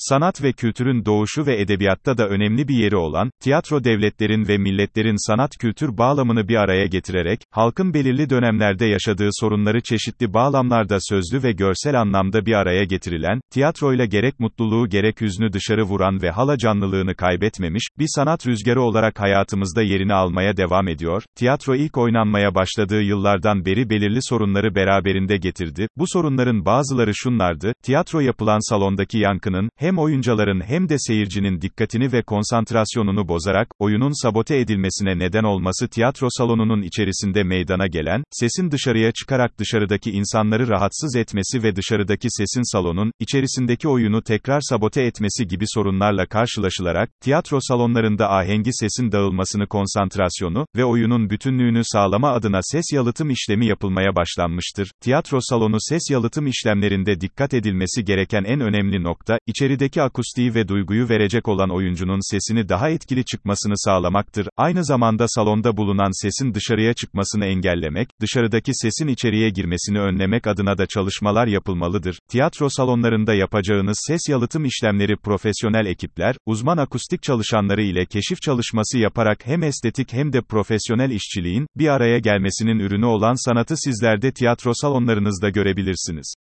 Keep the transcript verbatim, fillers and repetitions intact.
Sanat ve kültürün doğuşu ve edebiyatta da önemli bir yeri olan, tiyatro devletlerin ve milletlerin sanat-kültür bağlamını bir araya getirerek, halkın belirli dönemlerde yaşadığı sorunları çeşitli bağlamlarda sözlü ve görsel anlamda bir araya getirilen, tiyatroyla gerek mutluluğu gerek hüznü dışarı vuran ve hala canlılığını kaybetmemiş, bir sanat rüzgarı olarak hayatımızda yerini almaya devam ediyor. Tiyatro ilk oynanmaya başladığı yıllardan beri belirli sorunları beraberinde getirdi. Bu sorunların bazıları şunlardı: tiyatro yapılan salondaki yankının, hem oyuncuların hem de seyircinin dikkatini ve konsantrasyonunu bozarak, oyunun sabote edilmesine neden olması, tiyatro salonunun içerisinde meydana gelen, sesin dışarıya çıkarak dışarıdaki insanları rahatsız etmesi ve dışarıdaki sesin salonun, içerisindeki oyunu tekrar sabote etmesi gibi sorunlarla karşılaşılarak, tiyatro salonlarında ahengi sesin dağılmasını, konsantrasyonu ve oyunun bütünlüğünü sağlama adına ses yalıtım işlemi yapılmaya başlanmıştır. Tiyatro salonu ses yalıtım işlemlerinde dikkat edilmesi gereken en önemli nokta, içerideki akustiği ve duyguyu verecek olan oyuncunun sesini daha etkili çıkmasını sağlamaktır. Aynı zamanda salonda bulunan sesin dışarıya çıkmasını engellemek, dışarıdaki sesin içeriye girmesini önlemek adına da çalışmalar yapılmalıdır. Tiyatro salonlarında yapacağınız ses yalıtım işlemleri profesyonel ekipler, uzman akustik çalışanları ile keşif çalışması yaparak hem estetik hem de profesyonel işçiliğin bir araya gelmesinin ürünü olan sanatı sizler de tiyatro salonlarınızda görebilirsiniz.